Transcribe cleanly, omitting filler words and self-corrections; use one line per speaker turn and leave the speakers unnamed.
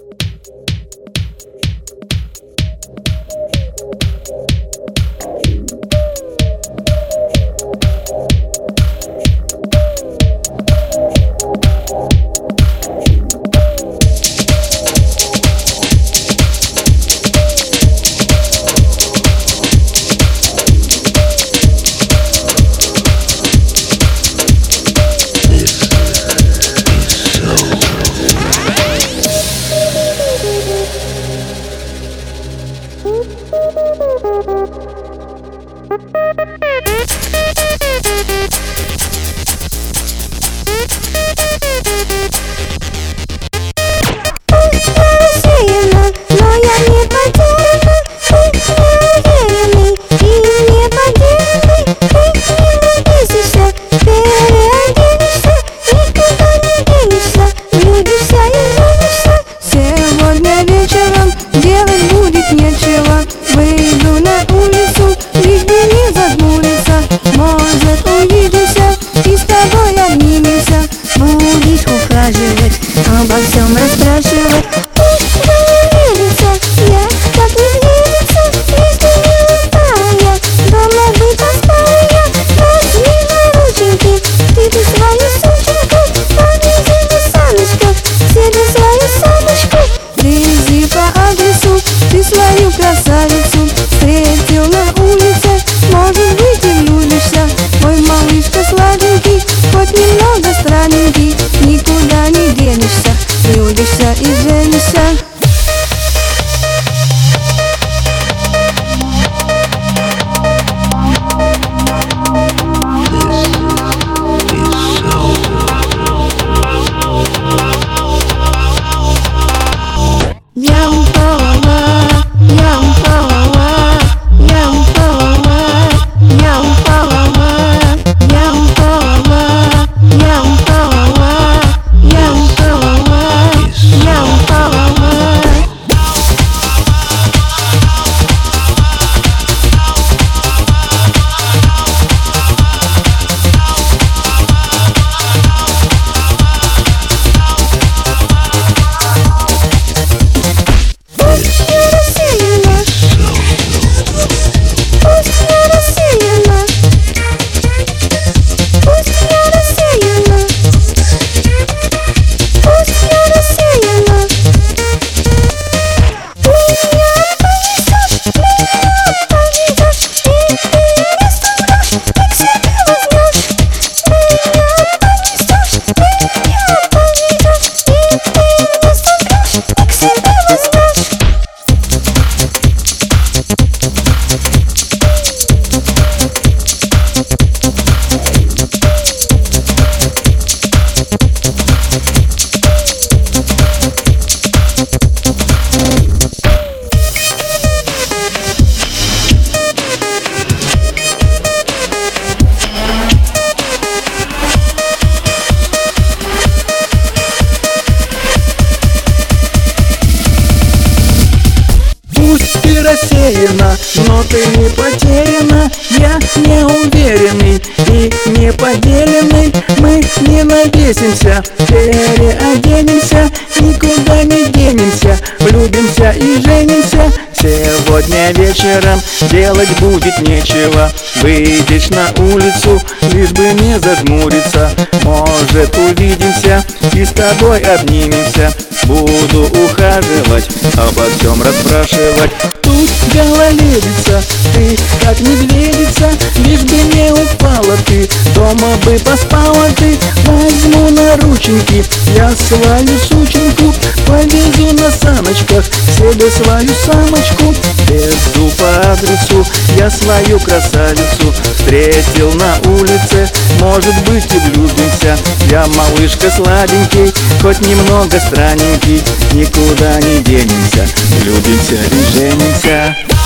Обо всем расспрашивать. Пусть верится, я как медведица, если не устала, дома бы поспала я. Возьми на рученьки, ты бы свою сученьку, повези на саночках, себе свою самочку. Привези по адресу, ты свою красавицу встретил на улице, может быть и влюбишься. Мой малышка сладенький, хоть немного странненький, никуда не денешься, влюбишься и женишься.
Рассеяна, но ты не потеряна. Я не уверенный и не поделенный. Мы не навесимся, переоденемся, никуда не денемся, влюбимся и женимся. Сегодня вечером делать будет нечего, выйдешь на улицу, лишь бы не зажмуриться. Может, увидимся и с тобой обнимемся. Буду ухаживать, обо всем расспрашивать. Тут гололедица, ты как медведица, лишь бы не упала ты, дома бы поспала ты. Возьму на рученьки я свою сученьку, повезу на саночках себе свою самочку. Везу по адресу я свою красавицу встретил на улице, может быть и влюбимся. Я малышка сладенький, хоть немного странненький, никуда не денемся, влюбимся и женимся.